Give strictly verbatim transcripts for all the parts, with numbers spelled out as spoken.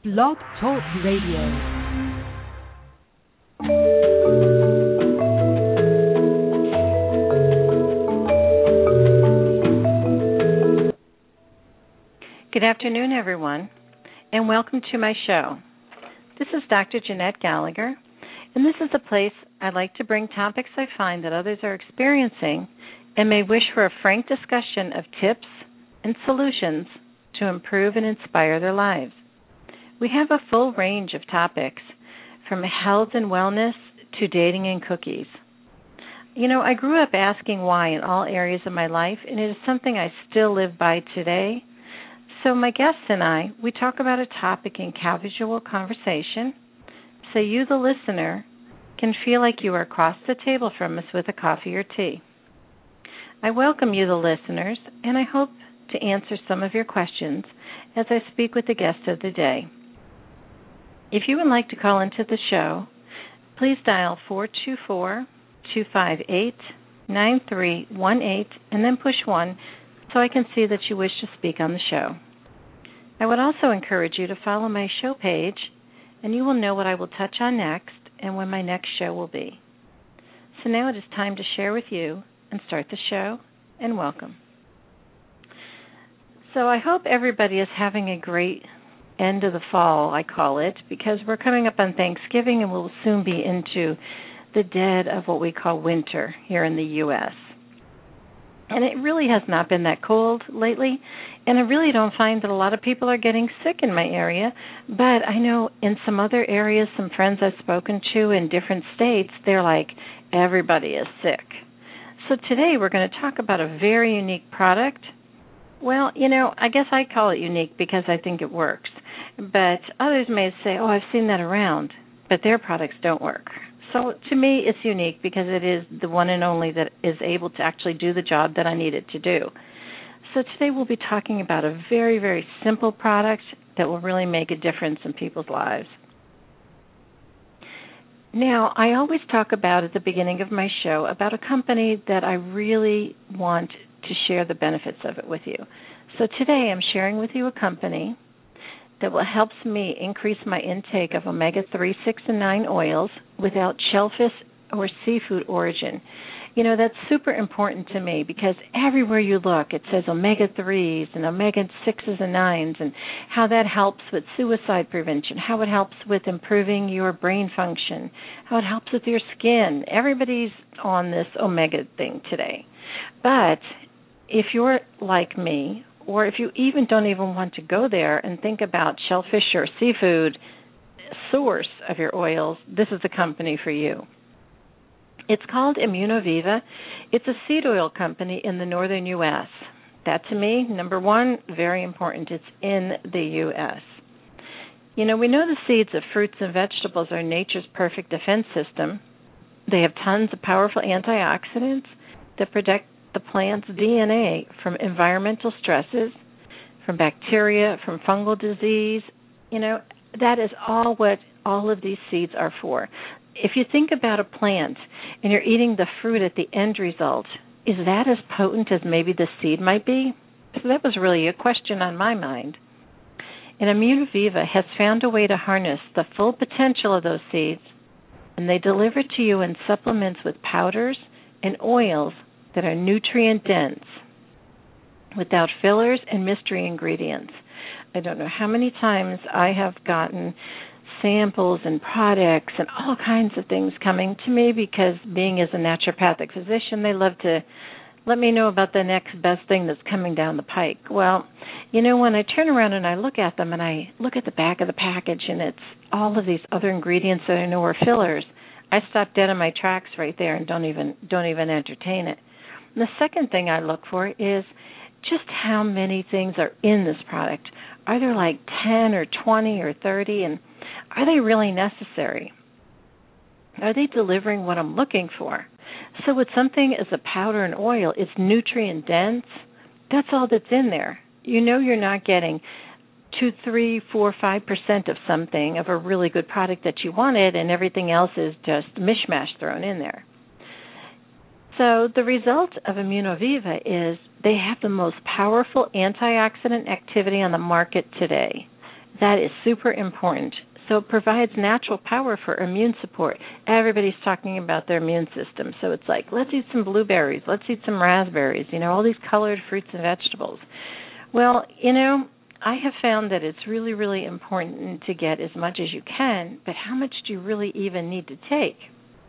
Blog Talk Radio. Good afternoon, everyone, and welcome to my show. This is Doctor Jeanette Gallagher, and this is a place I like to bring topics I find that others are experiencing and may wish for a frank discussion of tips and solutions to improve and inspire their lives. We have a full range of topics, from health and wellness to dating and cookies. You know, I grew up asking why in all areas of my life, and it is something I still live by today. So my guests and I, we talk about a topic in casual conversation, so you, the listener, can feel like you are across the table from us with a coffee or tea. I welcome you, the listeners, and I hope to answer some of your questions as I speak with the guest of the day. If you would like to call into the show, please dial four two four, two five eight, nine three one eight and then push one so I can see that you wish to speak on the show. I would also encourage you to follow my show page, and you will know what I will touch on next and when my next show will be. So now it is time to share with you and start the show, and welcome. So I hope everybody is having a great end of the fall, I call it, because we're coming up on Thanksgiving and we'll soon be into the dead of what we call winter here in the U S And it really has not been that cold lately, and I really don't find that a lot of people are getting sick in my area, but I know in some other areas, some friends I've spoken to in different states, they're like, everybody is sick. So today we're going to talk about a very unique product. Well, you know, I guess I call it unique because I think it works. But others may say, oh, I've seen that around, but their products don't work. So to me, it's unique because it is the one and only that is able to actually do the job that I need it to do. So today we'll be talking about a very, very simple product that will really make a difference in people's lives. Now, I always talk about at the beginning of my show about a company that I really want to share the benefits of it with you. So today I'm sharing with you a company that will help me increase my intake of omega three, six, and nine oils without shellfish or seafood origin. You know, that's super important to me because everywhere you look it says omega threes and omega sixes and nines and how that helps with suicide prevention, how it helps with improving your brain function, how it helps with your skin. Everybody's on this omega thing today. But if you're like me, or if you even don't even want to go there and think about shellfish or seafood source of your oils, this is the company for you. It's called Immunoviva. It's a seed oil company in the northern U S That, to me, number one, very important. It's in the U S You know, we know the seeds of fruits and vegetables are nature's perfect defense system. They have tons of powerful antioxidants that protect the plant's D N A from environmental stresses, from bacteria, from fungal disease. You know, that is all what all of these seeds are for. If you think about a plant and you're eating the fruit at the end result, is that as potent as maybe the seed might be? So that was really a question on my mind. And Immunoviva has found a way to harness the full potential of those seeds, and they deliver to you in supplements with powders and oils that are nutrient-dense, without fillers and mystery ingredients. I don't know how many times I have gotten samples and products and all kinds of things coming to me because being as a naturopathic physician, they love to let me know about the next best thing that's coming down the pike. Well, you know, when I turn around and I look at them and I look at the back of the package and it's all of these other ingredients that I know are fillers, I stop dead in my tracks right there and don't even don't even entertain it. And the second thing I look for is just how many things are in this product. Are there like ten or twenty or thirty, and are they really necessary? Are they delivering what I'm looking for? So with something as a powder and oil, it's nutrient dense. That's all that's in there. You know you're not getting two, three, four, five percent of something, of a really good product that you wanted, and everything else is just mishmash thrown in there. So the result of Immunoviva is they have the most powerful antioxidant activity on the market today. That is super important. So it provides natural power for immune support. Everybody's talking about their immune system. So it's like, let's eat some blueberries, let's eat some raspberries, you know, all these colored fruits and vegetables. Well, you know, I have found that it's really, really important to get as much as you can, but how much do you really even need to take?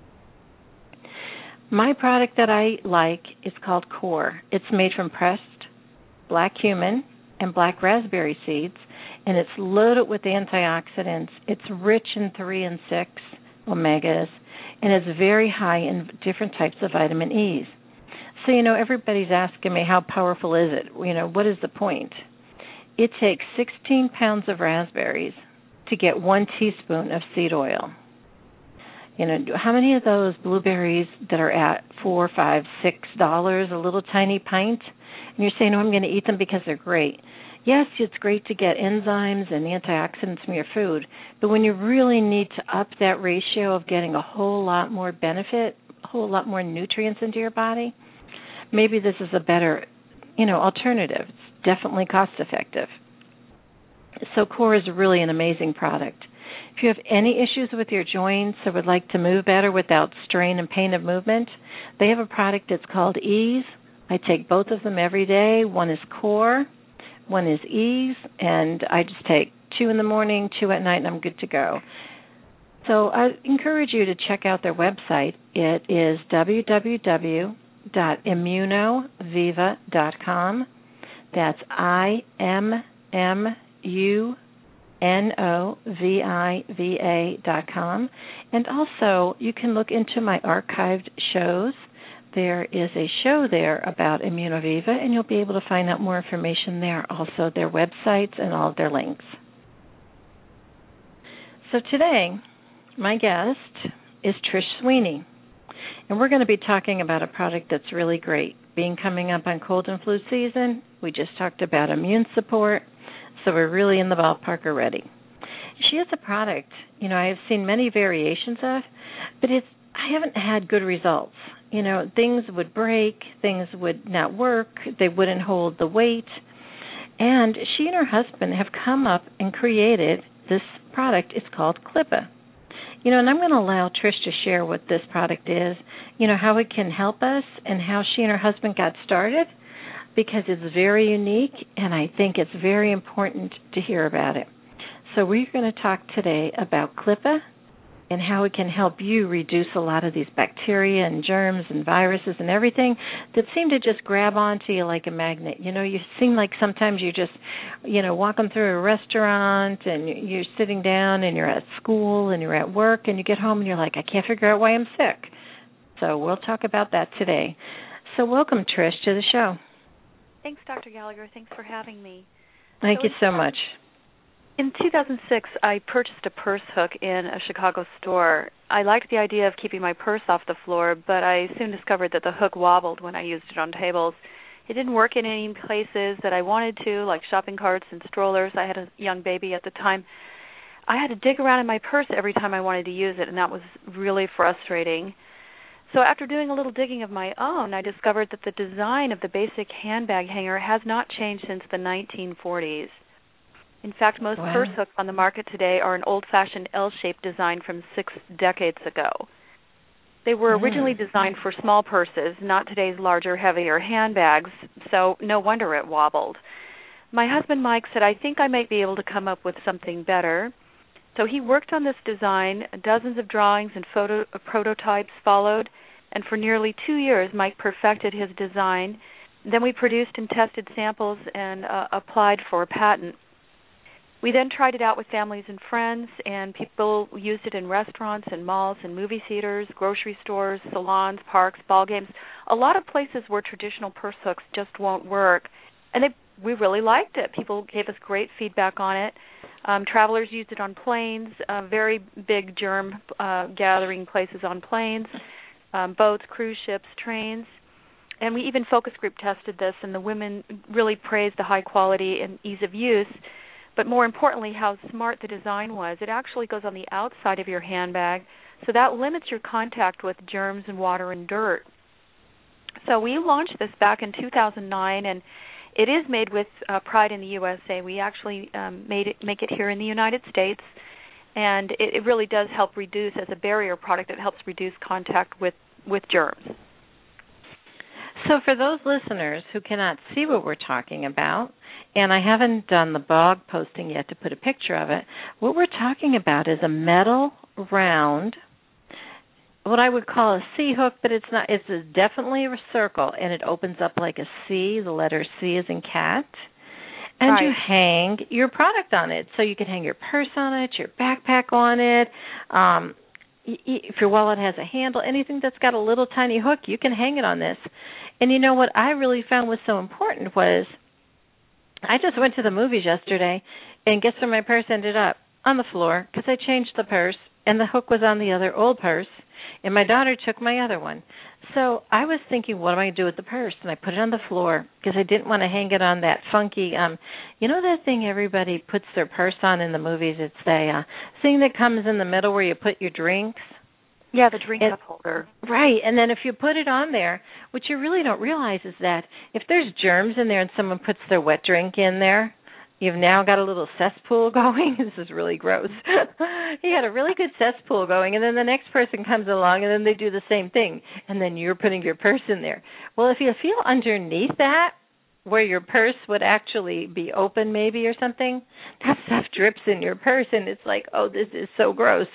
My product that I like is called Core. It's made from pressed black cumin and black raspberry seeds, and it's loaded with antioxidants. It's rich in three and six omegas, and it's very high in different types of vitamin E's. So, you know, everybody's asking me, how powerful is it? You know, what is the point? It takes sixteen pounds of raspberries to get one teaspoon of seed oil. You know, how many of those blueberries that are at four, five, six dollars, a little tiny pint, and you're saying, "Oh, I'm going to eat them because they're great." Yes, it's great to get enzymes and antioxidants from your food, but when you really need to up that ratio of getting a whole lot more benefit, a whole lot more nutrients into your body, maybe this is a better, you know, alternative. It's definitely cost effective. So Core is really an amazing product. If you have any issues with your joints or would like to move better without strain and pain of movement, they have a product that's called Ease. I take both of them every day. One is Core, one is Ease, and I just take two in the morning, two at night, and I'm good to go. So I encourage you to check out their website. It is w w w dot immunoviva dot com. That's I M M U N O V I V A dot com. And also, you can look into my archived shows. There is a show there about Immunoviva, and you'll be able to find out more information there, also their websites and all of their links. So today, my guest is Trish Sweeney, and we're going to be talking about a product that's really great. Being coming up on cold and flu season, we just talked about immune support, so we're really in the ballpark already. She has a product, you know, I have seen many variations of, but it's I haven't had good results. You know, things would break, things would not work, they wouldn't hold the weight. And she and her husband have come up and created this product. It's called Clippa. You know, and I'm going to allow Trish to share what this product is, you know, how it can help us and how she and her husband got started, because it's very unique and I think it's very important to hear about it. So we're going to talk today about Clippa and how it can help you reduce a lot of these bacteria and germs and viruses and everything that seem to just grab onto you like a magnet. You know, you seem like sometimes you just, you know, walking through a restaurant and you're sitting down and you're at school and you're at work and you get home and you're like, I can't figure out why I'm sick. So we'll talk about that today. So welcome, Trish, to the show. Thanks, Doctor Gallagher. Thanks for having me. Thank so you so much. In two thousand six, I purchased a purse hook in a Chicago store. I liked the idea of keeping my purse off the floor, but I soon discovered that the hook wobbled when I used it on tables. It didn't work in any places that I wanted to, like shopping carts and strollers. I had a young baby at the time. I had to dig around in my purse every time I wanted to use it, and that was really frustrating. So after doing a little digging of my own, I discovered that the design of the basic handbag hanger has not changed since the nineteen forties. In fact, most wow. purse hooks on the market today are an old-fashioned L-shaped design from six decades ago. They were originally mm. designed for small purses, not today's larger, heavier handbags, so no wonder it wobbled. My husband, Mike, said, I think I might be able to come up with something better. So he worked on this design. Dozens of drawings and photo, uh, prototypes followed, and for nearly two years, Mike perfected his design. Then we produced and tested samples and uh, applied for a patent. We then tried it out with families and friends, and people used it in restaurants and malls and movie theaters, grocery stores, salons, parks, ball games, a lot of places where traditional purse hooks just won't work. And they, we really liked it. People gave us great feedback on it. Um, travelers used it on planes, uh, very big germ uh, gathering places on planes, um, boats, cruise ships, trains. And we even focus group tested this, and the women really praised the high quality and ease of use. But more importantly, how smart the design was. It actually goes on the outside of your handbag, so that limits your contact with germs and water and dirt. So we launched this back in two thousand nine, and It is made with uh, pride in the U S A. We actually um, made it, make it here in the United States, and it, it really does help reduce, as a barrier product, it helps reduce contact with, with germs. So for those listeners who cannot see what we're talking about, and I haven't done the blog posting yet to put a picture of it, what we're talking about is a metal round, what I would call a C hook, but it's not. It's a definitely a circle, and it opens up like a C. The letter C is in cat. And right. you hang your product on it. So you can hang your purse on it, your backpack on it. Um, if your wallet has a handle, anything that's got a little tiny hook, you can hang it on this. And you know what I really found was so important was I just went to the movies yesterday, and guess where my purse ended up? On the floor, because I changed the purse, and the hook was on the other old purse, and my daughter took my other one. So I was thinking, what am I going to do with the purse? And I put it on the floor because I didn't want to hang it on that funky, um, you know that thing everybody puts their purse on in the movies? It's the uh, thing that comes in the middle where you put your drinks. Yeah, the drink and, cup holder. Right, and then if you put it on there, what you really don't realize is that if there's germs in there and someone puts their wet drink in there, you've now got a little cesspool going. This is really gross. You got a really good cesspool going, and then the next person comes along, and then they do the same thing, and then you're putting your purse in there. Well, if you feel underneath that, where your purse would actually be open maybe or something, that stuff drips in your purse, and it's like, oh, this is so gross.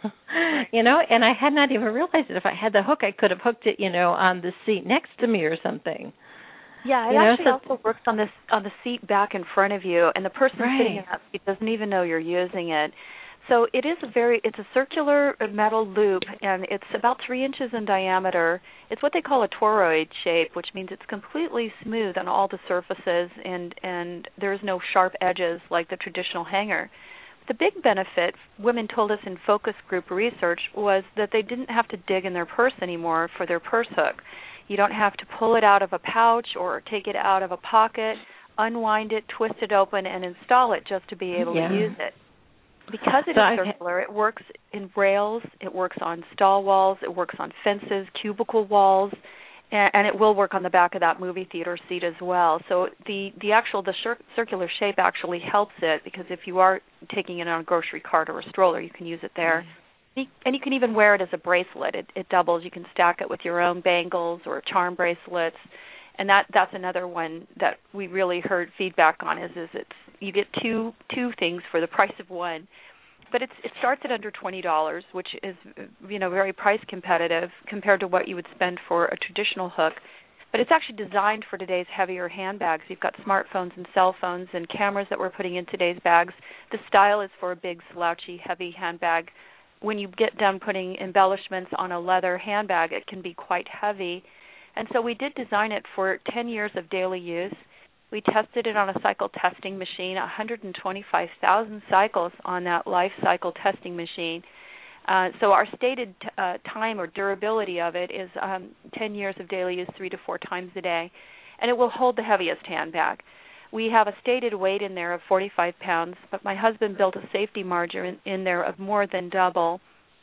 You know, and I had not even realized it. If I had the hook, I could have hooked it, you know, on the seat next to me or something. Yeah, it you know, actually so, also works on this on the seat back in front of you, and the person right. sitting in that seat doesn't even know you're using it. So it is a very, it's a circular metal loop, and it's about three inches in diameter. It's what they call a toroid shape, which means it's completely smooth on all the surfaces, and, and there's no sharp edges like the traditional hanger. The big benefit, women told us in focus group research, was that they didn't have to dig in their purse anymore for their purse hook. You don't have to pull it out of a pouch or take it out of a pocket, unwind it, twist it open, and install it just to be able yeah. to use it. Because it so is circular, it works in rails, it works on stall walls, it works on fences, cubicle walls, and, and it will work on the back of that movie theater seat as well. So the, the actual, the cir- circular shape actually helps it, because if you are taking it on a grocery cart or a stroller, you can use it there. Mm-hmm. And you can even wear it as a bracelet. It, it doubles. You can stack it with your own bangles or charm bracelets. And that, that's another one that we really heard feedback on is, is it's you get two two things for the price of one. But it's, it starts at under twenty dollars, which is, you know, very price competitive compared to what you would spend for a traditional hook. But it's actually designed for today's heavier handbags. You've got smartphones and cell phones and cameras that we're putting in today's bags. The style is for a big, slouchy, heavy handbag. When you get done putting embellishments on a leather handbag, it can be quite heavy. And so we did design it for ten years of daily use. We tested it on a cycle testing machine, one hundred twenty-five thousand cycles on that life cycle testing machine. Uh, so our stated t- uh, time or durability of it is um, ten years of daily use, three to four times a day. And it will hold the heaviest handbag. We have a stated weight in there of forty-five pounds, but my husband built a safety margin in, in there of more than double.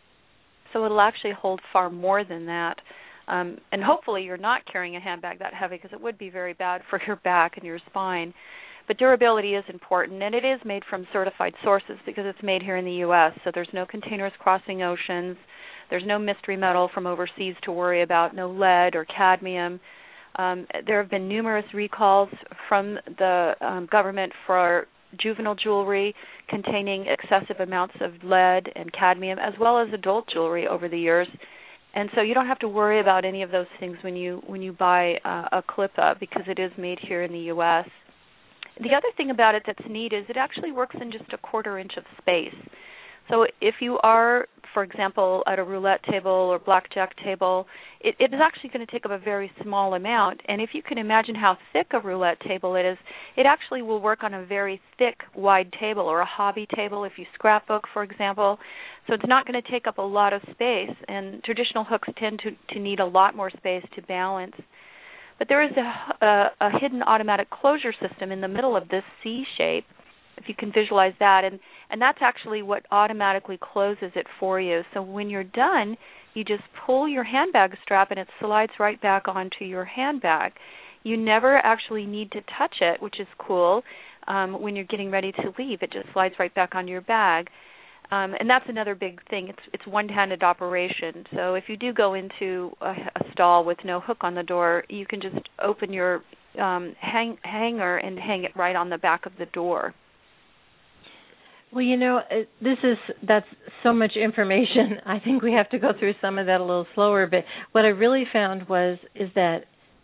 So it'll actually hold far more than that. Um, and hopefully you're not carrying a handbag that heavy, because it would be very bad for your back and your spine. But durability is important, and it is made from certified sources because it's made here in the U S, so there's no containers crossing oceans. There's no mystery metal from overseas to worry about, no lead or cadmium. Um, there have been numerous recalls from the um, government for juvenile jewelry containing excessive amounts of lead and cadmium, as well as adult jewelry over the years. And so you don't have to worry about any of those things when you when you buy uh, a Clippa, because it is made here in the U S. The other thing about it that's neat is it actually works in just a quarter inch of space. So if you are, for example, at a roulette table or blackjack table, it, it is actually going to take up a very small amount. And if you can imagine how thick a roulette table it is, it actually will work on a very thick, wide table, or a hobby table if you scrapbook, for example. So it's not going to take up a lot of space. And traditional hooks tend to, to need a lot more space to balance. But there is a, a, a hidden automatic closure system in the middle of this C shape, if you can visualize that, and, and that's actually what automatically closes it for you. So when you're done, you just pull your handbag strap and it slides right back onto your handbag. You never actually need to touch it, which is cool. Um, when you're getting ready to leave, it just slides right back onto your bag. Um, and that's another big thing. It's it's one-handed operation. So if you do go into a, a stall with no hook on the door, you can just open your um, hang, hanger and hang it right on the back of the door. Well, you know, this is that's so much information. I think we have to go through some of that a little slower. But what I really found was is that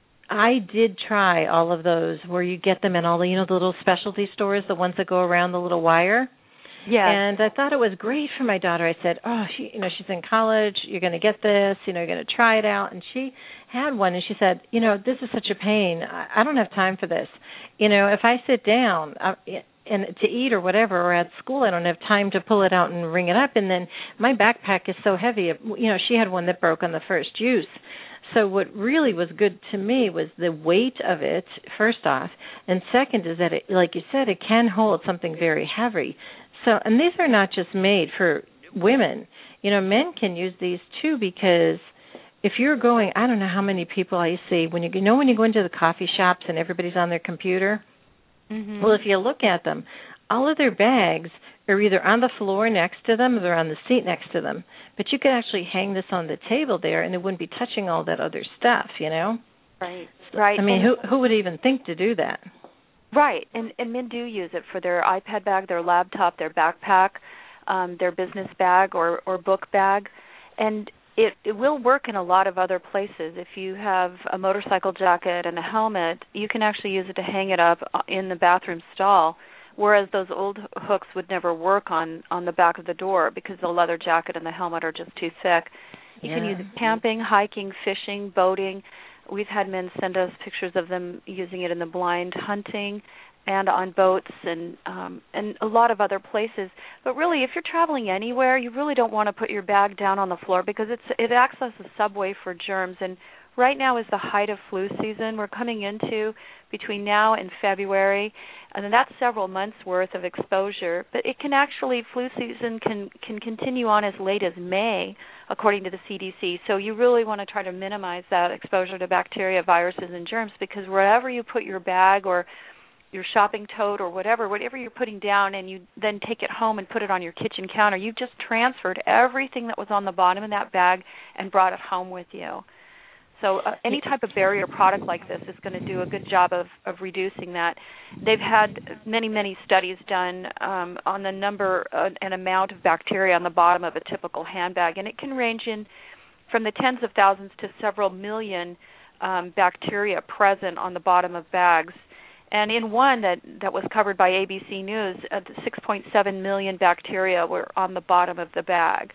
I did try all of those where you get them in all the, you know, the little specialty stores, the ones that go around the little wire. Yeah. And I thought it was great for my daughter. I said, oh, she, you know, she's in college. You're going to get this. You know, you're going to try it out. And she had one, and she said, you know, this is such a pain. I, I don't have time for this. You know, if I sit down I, and to eat or whatever, or at school, I don't have time to pull it out and ring it up. And then my backpack is so heavy. You know, she had one that broke on the first use. So what really was good to me was the weight of it, first off, and second is that, it, like you said, it can hold something very heavy. So, and these are not just made for women. You know, men can use these too, because if you're going, I don't know how many people I see when you, you know when you go into the coffee shops and everybody's on their computer. Mm-hmm. Well, if you look at them, all of their bags are either on the floor next to them or they're on the seat next to them. But you could actually hang this on the table there, and it wouldn't be touching all that other stuff, you know? Right, right. I mean, and who who would even think to do that? Right, and, and men do use it for their iPad bag, their laptop, their backpack, um, their business bag or, or book bag. And it, it will work in a lot of other places. If you have a motorcycle jacket and a helmet, you can actually use it to hang it up in the bathroom stall, whereas those old hooks would never work on, on the back of the door because the leather jacket and the helmet are just too thick. You yeah. can use it camping, hiking, fishing, boating. We've had men send us pictures of them using it in the blind, hunting, and on boats and um, and a lot of other places. But really, if you're traveling anywhere, you really don't want to put your bag down on the floor because it's it acts as a subway for germs. And right now is the height of flu season. We're coming into between now and February, and that's several months worth of exposure. But it can actually, flu season can, can continue on as late as May, according to the C D C. So you really want to try to minimize that exposure to bacteria, viruses, and germs, because wherever you put your bag or your shopping tote or whatever, whatever you're putting down, and you then take it home and put it on your kitchen counter, you've just transferred everything that was on the bottom of that bag and brought it home with you. So uh, any type of barrier product like this is going to do a good job of, of reducing that. They've had many, many studies done um, on the number uh, and amount of bacteria on the bottom of a typical handbag, and it can range in from the tens of thousands to several million um, bacteria present on the bottom of bags. And in one that, that was covered by A B C News, uh, six point seven million bacteria were on the bottom of the bag.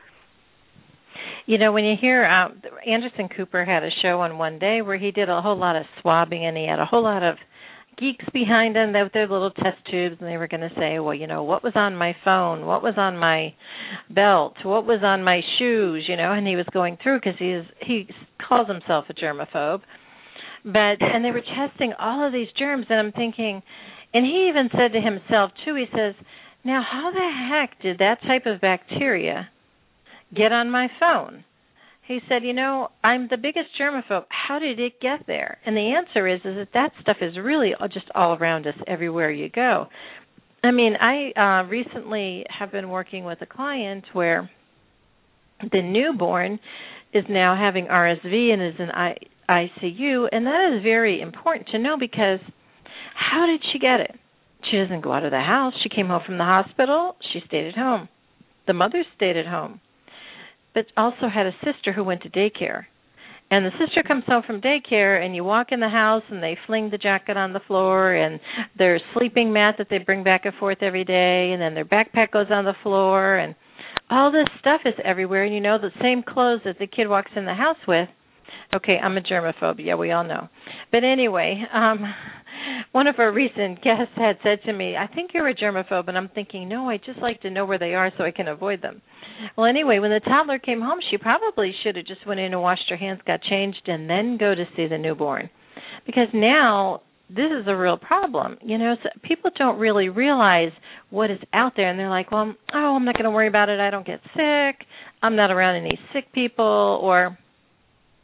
You know, when you hear, um, Anderson Cooper had a show on one day where he did a whole lot of swabbing, and he had a whole lot of geeks behind him with their little test tubes, and they were going to say, well, you know, what was on my phone? What was on my belt? What was on my shoes? You know, and he was going through because he is, he calls himself a germaphobe. But, and they were testing all of these germs, and I'm thinking, and he even said to himself, too, he says, now how the heck did that type of bacteria get on my phone? He said, you know, I'm the biggest germaphobe. How did it get there? And the answer is, is that that stuff is really just all around us everywhere you go. I mean, I uh, recently have been working with a client where the newborn is now having R S V and is in I- I C U, and that is very important to know because how did she get it? She doesn't go out of the house. She came home from the hospital. She stayed at home. The mother stayed at home, but also had a sister who went to daycare. And the sister comes home from daycare, and you walk in the house, and they fling the jacket on the floor, and their sleeping mat that they bring back and forth every day, and then their backpack goes on the floor, and all this stuff is everywhere. And you know, the same clothes that the kid walks in the house with. Okay, I'm a germaphobe. Yeah, we all know. But anyway, um, one of our recent guests had said to me, I think you're a germaphobe. And I'm thinking, no, I just like to know where they are so I can avoid them. Well, anyway, when the toddler came home, she probably should have just went in and washed her hands, got changed, and then go to see the newborn. Because now this is a real problem. You know, so people don't really realize what is out there. And they're like, well, oh, I'm not going to worry about it. I don't get sick. I'm not around any sick people. Or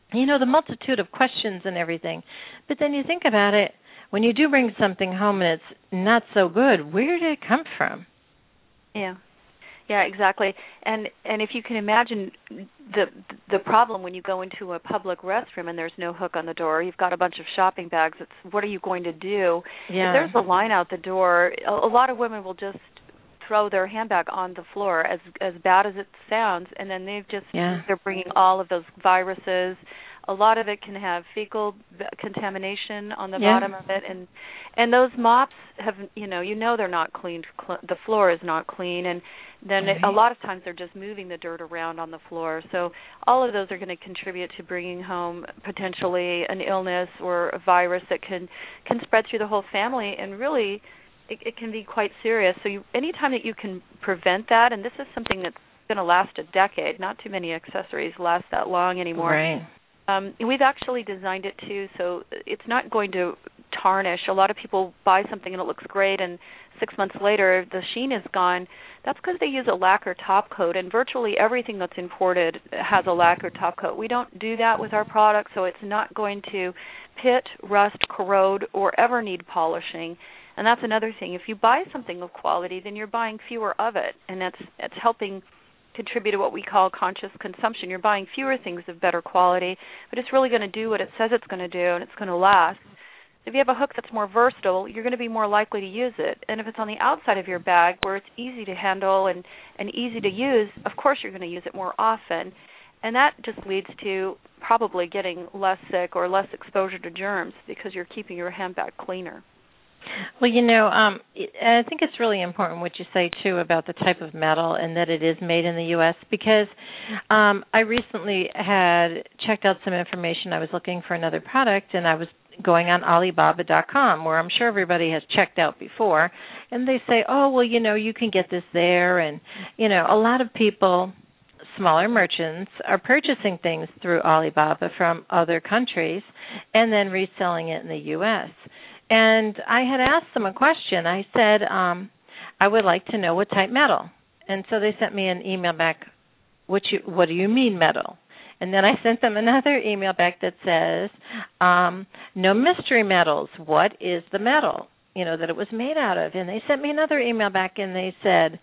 you know, the multitude of questions and everything. But then you think about it, when you do bring something home and it's not so good, where did it come from? Yeah. Yeah, exactly. And and if you can imagine the the problem when you go into a public restroom and there's no hook on the door, you've got a bunch of shopping bags, it's what are you going to do? Yeah. If there's a line out the door, a, a lot of women will just throw their handbag on the floor, as as bad as it sounds, and then they've just yeah. they're bringing all of those viruses. A lot of it can have fecal contamination on the yeah. bottom of it, and and those mops have, you know, you know they're not cleaned. Cl- the floor is not clean, and then right. it, a lot of times they're just moving the dirt around on the floor. So all of those are going to contribute to bringing home potentially an illness or a virus that can can spread through the whole family, and really it, it can be quite serious. So you, anytime that you can prevent that, and this is something that's going to last a decade. Not too many accessories last that long anymore. Right. Um, we've actually designed it too, so it's not going to tarnish. A lot of people buy something and it looks great, and six months later the sheen is gone. That's because they use a lacquer top coat, and virtually everything that's imported has a lacquer top coat. We don't do that with our products, so it's not going to pit, rust, corrode, or ever need polishing. And that's another thing. If you buy something of quality, then you're buying fewer of it, and that's that's helping contribute to what we call conscious consumption. You're buying fewer things of better quality, but it's really going to do what it says it's going to do, and it's going to last. If you have a hook that's more versatile, you're going to be more likely to use it. And if it's on the outside of your bag where it's easy to handle and, and easy to use, of course you're going to use it more often. And that just leads to probably getting less sick or less exposure to germs because you're keeping your handbag cleaner. Well, you know, um, I think it's really important what you say, too, about the type of metal and that it is made in the U S because um, I recently had checked out some information. I was looking for another product, and I was going on Alibaba dot com, where I'm sure everybody has checked out before, and they say, oh, well, you know, you can get this there, and, you know, a lot of people, smaller merchants, are purchasing things through Alibaba from other countries and then reselling it in the U S And I had asked them a question. I said, um, I would like to know what type metal. And so they sent me an email back, what, you, what do you mean metal? And then I sent them another email back that says, um, no mystery metals. What is the metal, you know, that it was made out of? And they sent me another email back, and they said,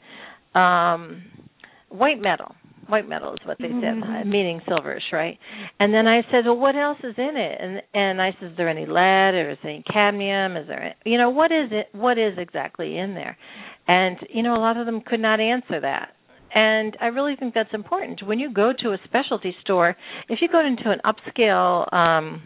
um, white metal. White metal is what they mm-hmm. said, meaning silverish, right? And then I said, well, what else is in it? And and I said, is there any lead, or is there any cadmium? Is there, any, you know, what is it? What is exactly in there? And, you know, a lot of them could not answer that. And I really think that's important. When you go to a specialty store, if you go into an upscale, um,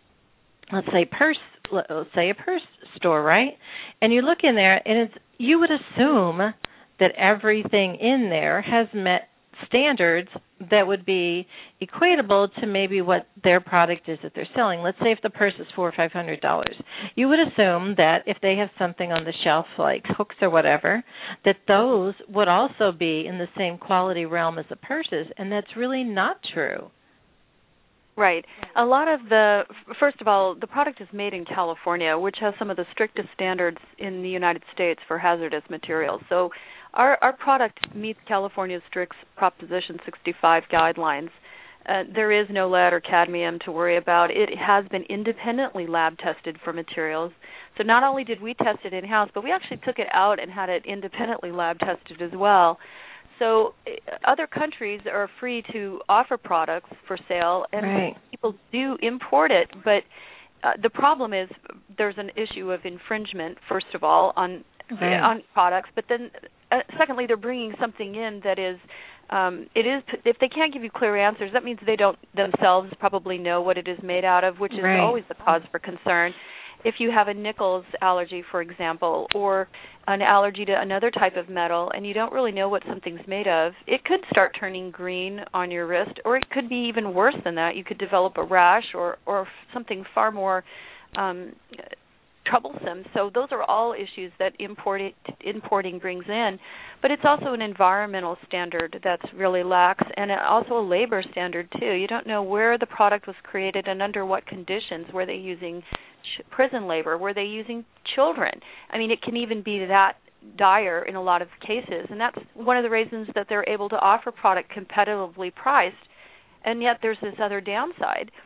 let's say purse, let's say a purse store, right? And you look in there, and it's, you would assume that everything in there has met standards that would be equatable to maybe what their product is that they're selling. Let's say if the purse is four or five hundred dollars, you would assume that if they have something on the shelf like hooks or whatever, that those would also be in the same quality realm as the purses, and that's really not true. Right. A lot of the, first of all, the product is made in California, which has some of the strictest standards in the United States for hazardous materials. So Our, our product meets California's strict Proposition sixty-five guidelines. Uh, there is no lead or cadmium to worry about. It has been independently lab tested for materials. So not only did we test it in-house, but we actually took it out and had it independently lab tested as well. So uh, other countries are free to offer products for sale, and right. people do import it, but uh, the problem is there's an issue of infringement, first of all, on right. on products, but then uh, secondly, they're bringing something in that is, um, it is, if they can't give you clear answers, that means they don't themselves probably know what it is made out of, which is right. always a cause for concern. If you have a nickels allergy, for example, or an allergy to another type of metal, and you don't really know what something's made of, it could start turning green on your wrist, or it could be even worse than that. You could develop a rash or, or something far more um troublesome. So those are all issues that import it, importing brings in. But it's also an environmental standard that's really lax, and also a labor standard, too. You don't know where the product was created and under what conditions. Were they using ch- prison labor? Were they using children? I mean, it can even be that dire in a lot of cases, and that's one of the reasons that they're able to offer product competitively priced, and yet there's this other downside.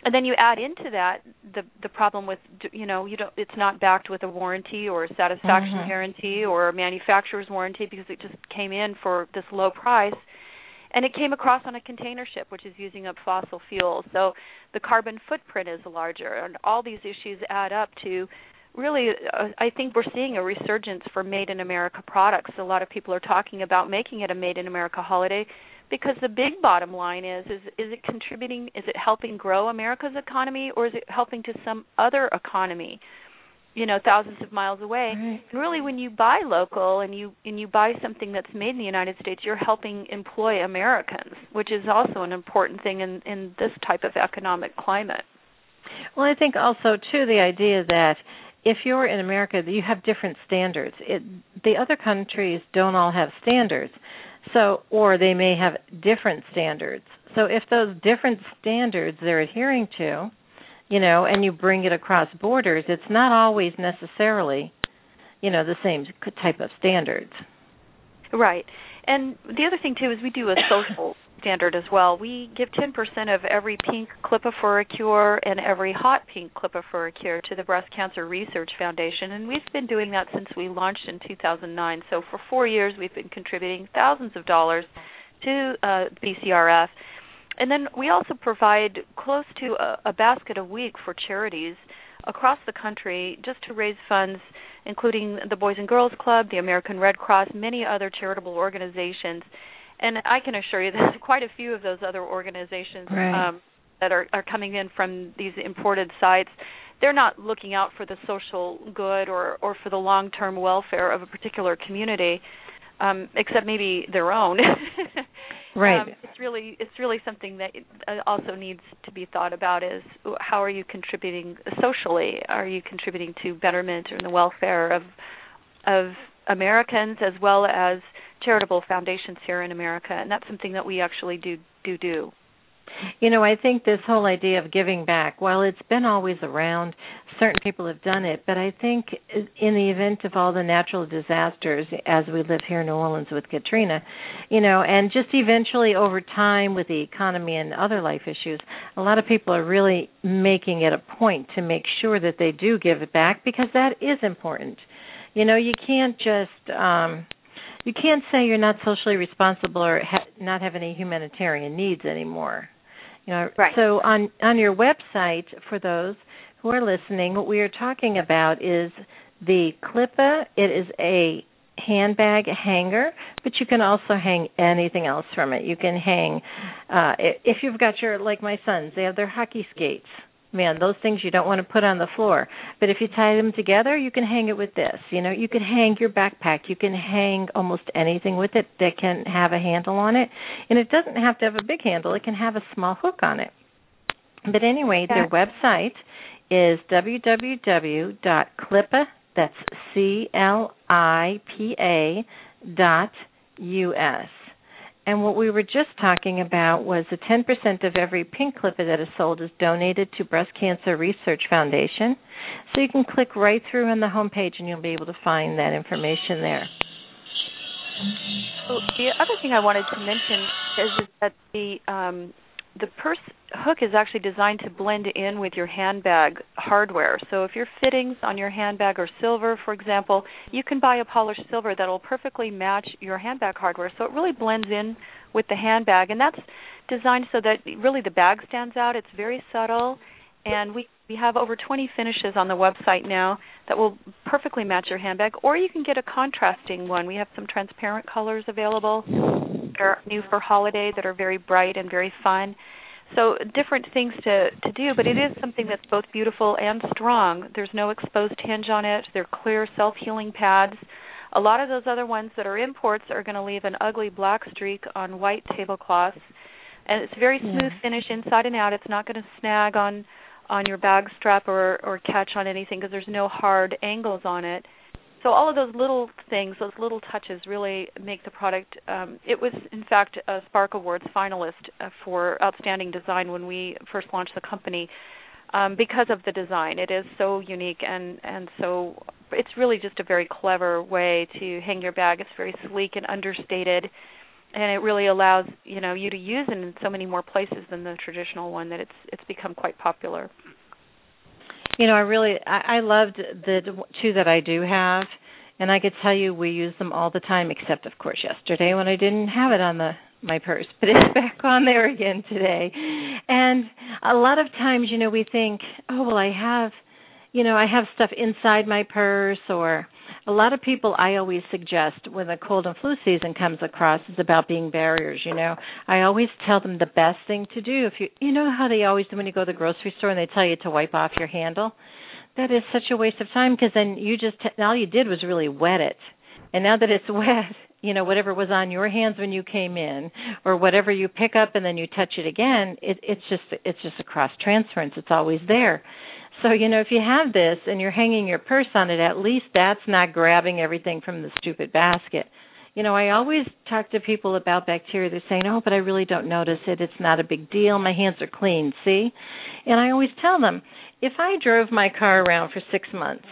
and then you add into that the the problem with, you know, you don't it's not backed with a warranty or a satisfaction mm-hmm. guarantee or a manufacturer's warranty because it just came in for this low price. And it came across on a container ship, which is using up fossil fuels. So the carbon footprint is larger. And all these issues add up to really, uh, I think we're seeing a resurgence for Made in America products. A lot of people are talking about making it a Made in America holiday because the big bottom line is, is, is it contributing, is it helping grow America's economy, or is it helping to some other economy, you know, thousands of miles away? Right. And really, when you buy local and you and you buy something that's made in the United States, you're helping employ Americans, which is also an important thing in, in this type of economic climate. Well, I think also, too, the idea that if you're in America, you have different standards. It, the other countries don't all have standards, so or they may have different standards. So if those different standards they're adhering to, you know, and you bring it across borders, it's not always necessarily, you know, the same type of standards. Right. And the other thing, too, is we do a social standard as well. We give ten percent of every pink Clipifuricure and every hot pink Clipifuricure to the Breast Cancer Research Foundation, and we've been doing that since we launched in two thousand nine. So for four years, we've been contributing thousands of dollars to uh, B C R F. And then we also provide close to a, a basket a week for charities across the country just to raise funds, including the Boys and Girls Club, the American Red Cross, many other charitable organizations. And I can assure you there's quite a few of those other organizations right. um, that are, are coming in from these imported sites. They're not looking out for the social good or, or for the long-term welfare of a particular community, um, except maybe their own. Right. Um, it's really it's really something that also needs to be thought about is how are you contributing socially? Are you contributing to betterment or the welfare of of Americans as well as charitable foundations here in America? And that's something that we actually do do do. You know, I think this whole idea of giving back, while it's been always around, certain people have done it, but I think in the event of all the natural disasters, as we live here in New Orleans with Katrina, you know, and just eventually over time with the economy and other life issues, a lot of people are really making it a point to make sure that they do give it back because that is important. You know, you can't just... Um, You can't say you're not socially responsible or ha- not have any humanitarian needs anymore. You know, right. So on on your website, for those who are listening, what we are talking about is the Clippa. It is a handbag hanger, but you can also hang anything else from it. You can hang, uh, if you've got your, like my sons, they have their hockey skates. Man, those things you don't want to put on the floor. But if you tie them together, you can hang it with this. You know, you can hang your backpack. You can hang almost anything with it that can have a handle on it. And it doesn't have to have a big handle. It can have a small hook on it. But anyway, their website is w w w dot clippa, that's C L I P A dot U S. And what we were just talking about was the ten percent of every pink Clippa that is sold is donated to Breast Cancer Research Foundation. So you can click right through on the homepage and you'll be able to find that information there. So the other thing I wanted to mention is that the um, the purse hook is actually designed to blend in with your handbag hardware. So if your fittings on your handbag are silver, for example, you can buy a polished silver that will perfectly match your handbag hardware. So it really blends in with the handbag, and that's designed so that really the bag stands out. It's very subtle, and we we have over twenty finishes on the website now that will perfectly match your handbag, or you can get a contrasting one. We have some transparent colors available. They're new for holiday that are very bright and very fun. So different things to, to do, but it is something that's both beautiful and strong. There's no exposed hinge on it. They're clear self-healing pads. A lot of those other ones that are imports are going to leave an ugly black streak on white tablecloths. And it's very smooth yeah. finish inside and out. It's not going to snag on, on your bag strap or, or catch on anything because there's no hard angles on it. So all of those little things, those little touches really make the product. Um, it was, in fact, a Spark Awards finalist uh, for Outstanding Design when we first launched the company um, because of the design. It is so unique, and, and so it's really just a very clever way to hang your bag. It's very sleek and understated. and it really allows, you know, you to use it in so many more places than the traditional one that it's it's become quite popular. You know, I really, I, I loved the two that I do have, and I could tell you we use them all the time, except, of course, yesterday when I didn't have it on the my purse, but it's back on there again today. And a lot of times, you know, we think, oh, well, I have, you know, I have stuff inside my purse, or a lot of people I always suggest when the cold and flu season comes across is about being barriers, you know. I always tell them the best thing to do, if you you know how they always do when you go to the grocery store and they tell you to wipe off your handle? That is such a waste of time, because then you just, all you did was really wet it. And now that it's wet, you know, whatever was on your hands when you came in, or whatever you pick up and then you touch it again, it, it's just it's just a cross transference. It's always there. So, you know, if you have this and you're hanging your purse on it, at least that's not grabbing everything from the stupid basket. You know, I always talk to people about bacteria. They're saying, oh, but I really don't notice it. It's not a big deal. My hands are clean, see? And I always tell them, if I drove my car around for six months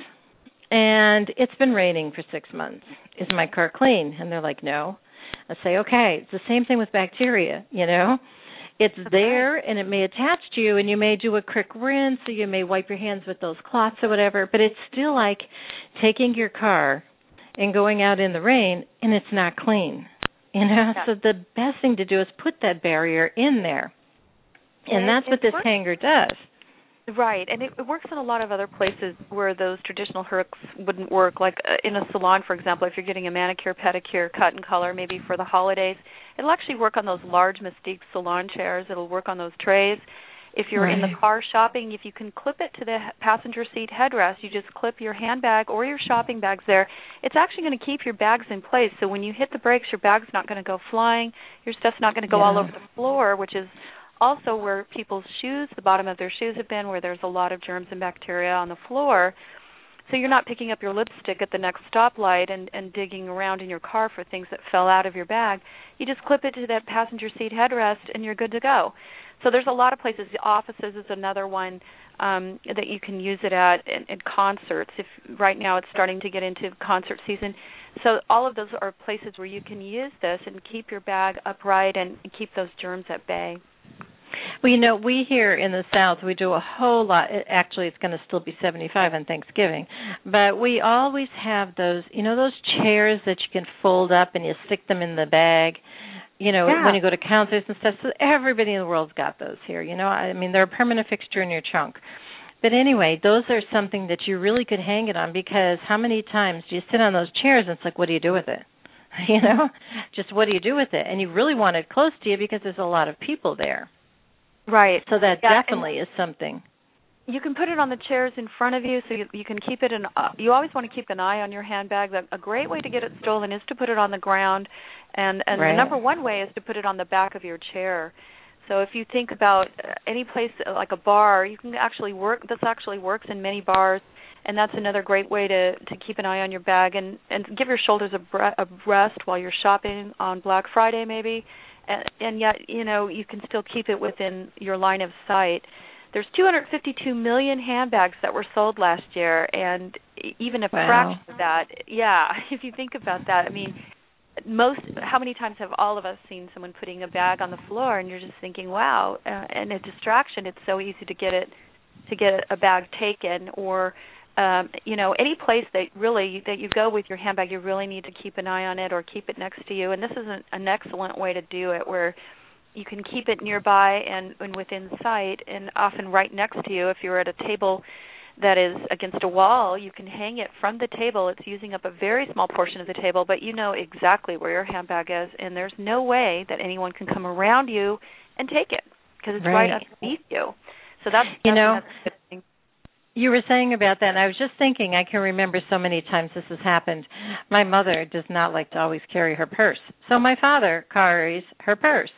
and it's been raining for six months, is my car clean? And they're like, no. I say, okay, it's the same thing with bacteria, you know? It's there, and it may attach to you, and you may do a quick rinse, or you may wipe your hands with those cloths or whatever, but it's still like taking your car and going out in the rain, and it's not clean. You know, yeah. So the best thing to do is put that barrier in there, and, and that's what this works. Hanger does. Right, and it, it works in a lot of other places where those traditional hooks wouldn't work, like uh, in a salon, for example, if you're getting a manicure, pedicure, cut and color, maybe for the holidays. It'll actually work on those large Mystique salon chairs. It'll work on those trays. If you're right. in the car shopping, if you can clip it to the passenger seat headrest, you just clip your handbag or your shopping bags there. It's actually going to keep your bags in place. So when you hit the brakes, your bag's not going to go flying. Your stuff's not going to go yeah. all over the floor, which is also where people's shoes, the bottom of their shoes have been, where there's a lot of germs and bacteria on the floor. So you're not picking up your lipstick at the next stoplight and, and digging around in your car for things that fell out of your bag. You just clip it to that passenger seat headrest and you're good to go. So there's a lot of places. The offices is another one um, that you can use it at, in, in concerts. If right now it's starting to get into concert season. So all of those are places where you can use this and keep your bag upright and keep those germs at bay. Well, you know, we here in the South, we do a whole lot. Actually, it's going to still be seventy-five on Thanksgiving. But we always have those, you know, those chairs that you can fold up and you stick them in the bag, you know, yeah. when you go to concerts and stuff. So everybody in the world's got those here, you know. I mean, they're a permanent fixture in your trunk. But anyway, those are something that you really could hang it on, because how many times do you sit on those chairs and it's like, what do you do with it? You know, just what do you do with it? And you really want it close to you because there's a lot of people there. Right. So that yeah, definitely is something. You can put it on the chairs in front of you, so you, you can keep it in. Uh, you always want to keep an eye on your handbag. A great way to get it stolen is to put it on the ground, and, and right. the number one way is to put it on the back of your chair. So if you think about any place like a bar, you can actually work. This actually works in many bars, and that's another great way to, to keep an eye on your bag and, and give your shoulders a, bre- a rest while you're shopping on Black Friday maybe. And, and yet, you know, you can still keep it within your line of sight. There's two hundred fifty-two million handbags that were sold last year, and even a wow. fraction of that, yeah, if you think about that, I mean, most, how many times have all of us seen someone putting a bag on the floor, and you're just thinking, wow, uh, and a distraction, it's so easy to get it, to get a bag taken, or Um, you know, any place that really that you go with your handbag, you really need to keep an eye on it or keep it next to you. And this is an, an excellent way to do it, where you can keep it nearby and, and within sight, and often right next to you. If you're at a table that is against a wall, you can hang it from the table. It's using up a very small portion of the table, but you know exactly where your handbag is, and there's no way that anyone can come around you and take it, because it's right, right underneath you. So that's, that's you know. That's a good thing. You were saying about that, and I was just thinking, I can remember so many times this has happened. My mother does not like to always carry her purse. So my father carries her purse.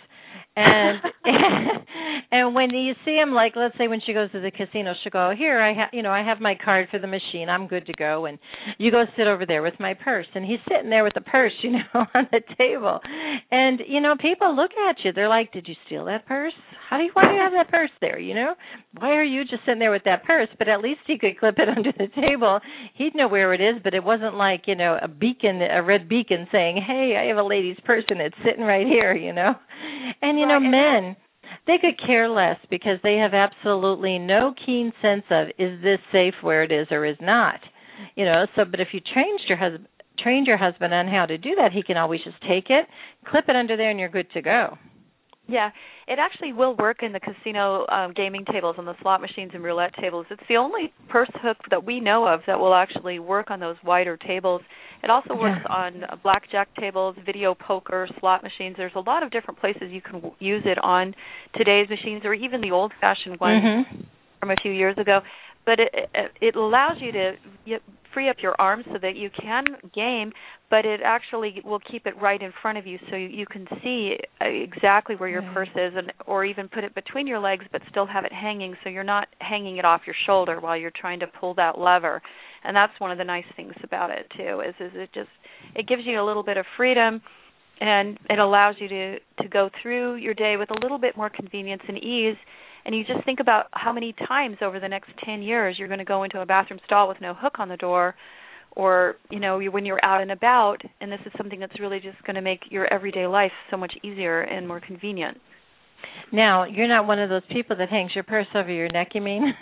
And and when you see him, like, let's say when she goes to the casino, she'll go, here, I have, you know, I have my card for the machine. I'm good to go. And you go sit over there with my purse. And he's sitting there with the purse, you know, on the table. And, you know, people look at you. They're like, did you steal that purse? How do you, why do you have that purse there, you know? Why are you just sitting there with that purse? But at least he could clip it under the table. He'd know where it is, but it wasn't like, you know, a beacon, a red beacon saying, hey, I have a lady's purse and it's sitting right here, you know? And, you know, right. men, they could care less because they have absolutely no keen sense of, is this safe where it is or is not? You know, so, but if you trained your husband, trained your husband on how to do that, he can always just take it, clip it under there, and you're good to go. Yeah, it actually will work in the casino um, gaming tables, on the slot machines and roulette tables. It's the only purse hook that we know of that will actually work on those wider tables. It also works yeah. on blackjack tables, video poker, slot machines. There's a lot of different places you can w- use it on today's machines, or even the old-fashioned ones mm-hmm. from a few years ago. But it, it, it allows you to free up your arms so that you can game, but it actually will keep it right in front of you so you can see exactly where your purse is, and or even put it between your legs but still have it hanging so you're not hanging it off your shoulder while you're trying to pull that lever. And that's one of the nice things about it, too, is, is it just it gives you a little bit of freedom, and it allows you to, to go through your day with a little bit more convenience and ease. And you just think about how many times over the next ten years you're going to go into a bathroom stall with no hook on the door, or, you know, when you're out and about, and this is something that's really just going to make your everyday life so much easier and more convenient. Now, you're not one of those people that hangs your purse over your neck, you mean?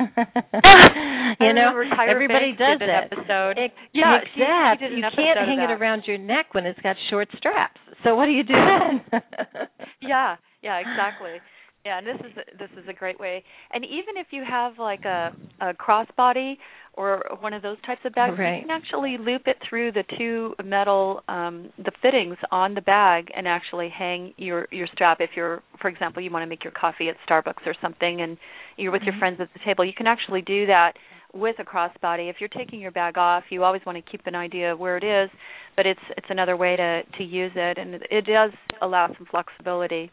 you know, everybody does that. Episode. It, yeah, exactly. She, she you can't hang it around your neck when it's got short straps. So what do you do then? yeah, yeah, exactly. Yeah, and this is a, this is a great way. And even if you have like a, a crossbody or one of those types of bags, right. you can actually loop it through the two metal um, the fittings on the bag and actually hang your, your strap. If you're, for example, you want to make your coffee at Starbucks or something, and you're with mm-hmm. your friends at the table, you can actually do that with a crossbody. If you're taking your bag off, you always want to keep an idea of where it is, but it's it's another way to, to use it, and it, it does allow some flexibility.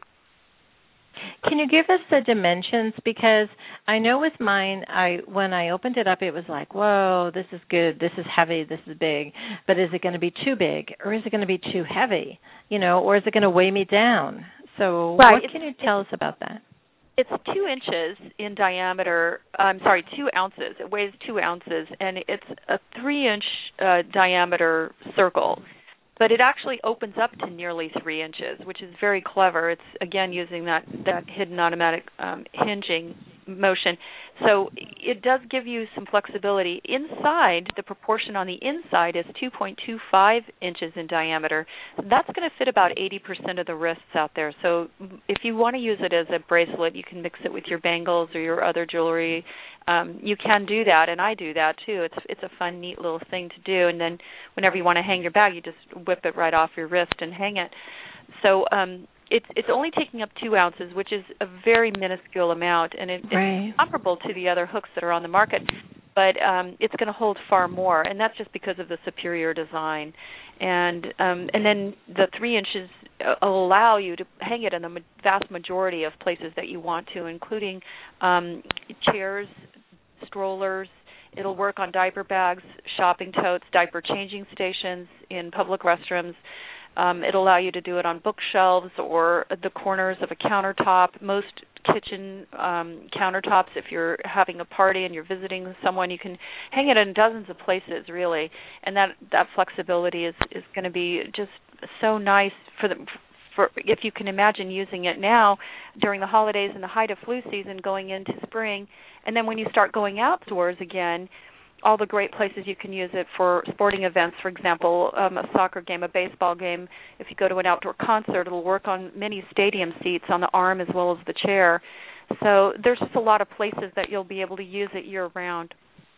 Can you give us the dimensions? Because I know with mine, I when I opened it up, it was like, whoa, this is good, this is heavy, this is big. But is it going to be too big, or is it going to be too heavy? You know, or is it going to weigh me down? So right. what can you tell us about that? It's two inches in diameter. I'm sorry, two ounces. It weighs two ounces, and it's a three-inch uh, diameter circle. But it actually opens up to nearly three inches, which is very clever. It's, again, using that, that hidden automatic um, hinging motion. So it does give you some flexibility. Inside, the proportion on the inside is two point two five inches in diameter. That's going to fit about eighty percent of the wrists out there. So if you want to use it as a bracelet, you can mix it with your bangles or your other jewelry. Um, you can do that, and I do that too. It's it's a fun, neat little thing to do. And then whenever you want to hang your bag, you just whip it right off your wrist and hang it. So um, it's it's only taking up two ounces, which is a very minuscule amount, and it, right. it's comparable to the other hooks that are on the market. But um, it's going to hold far more, and that's just because of the superior design. And um, and then the three inches allow you to hang it in the vast majority of places that you want to, including um, chairs, strollers. It'll work on diaper bags, shopping totes, diaper changing stations, in public restrooms. Um, it'll allow you to do it on bookshelves or the corners of a countertop. Most kitchen um, countertops, if you're having a party and you're visiting someone, you can hang it in dozens of places, really. And that, that flexibility is, is going to be just so nice for the for if you can imagine using it now during the holidays and the height of flu season going into spring. And then when you start going outdoors again, all the great places you can use it for sporting events, for example, um, a soccer game, a baseball game. If you go to an outdoor concert, it'll work on many stadium seats on the arm as well as the chair. So there's just a lot of places that you'll be able to use it year-round.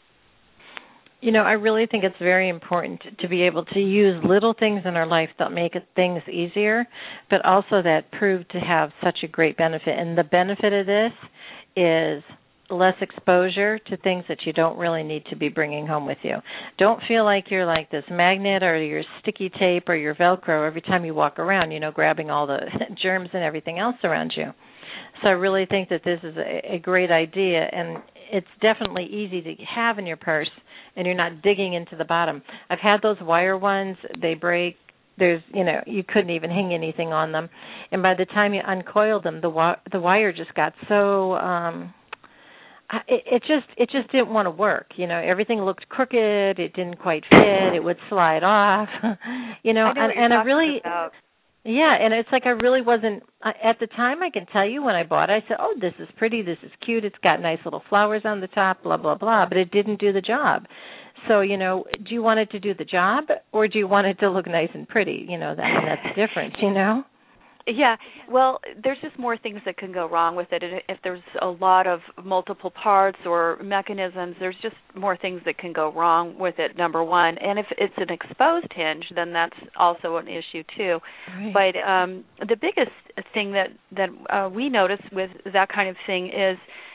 You know, I really think it's very important to be able to use little things in our life that make things easier, but also that prove to have such a great benefit. And the benefit of this is less exposure to things that you don't really need to be bringing home with you. Don't feel like you're like this magnet or your sticky tape or your Velcro every time you walk around, you know, grabbing all the germs and everything else around you. So I really think that this is a, a great idea, and it's definitely easy to have in your purse, and you're not digging into the bottom. I've had those wire ones. They break. There's, you know, you couldn't even hang anything on them. And by the time you uncoiled them, the wi- the wire just got so, um, it, it just it just didn't want to work. You know, everything looked crooked. It didn't quite fit. It would slide off. you know, I know and, what you're and I talking really. about. Yeah, and it's like I really wasn't, at the time I can tell you when I bought it, I said, oh, this is pretty, this is cute, it's got nice little flowers on the top, blah, blah, blah, but it didn't do the job. So, you know, do you want it to do the job or do you want it to look nice and pretty? You know, that, I mean, that's the difference, you know? Yeah, well, there's just more things that can go wrong with it. And if there's a lot of multiple parts or mechanisms, there's just more things that can go wrong with it, number one. And if it's an exposed hinge, then that's also an issue, too. Right. But um, the biggest thing that, that uh, we notice with that kind of thing is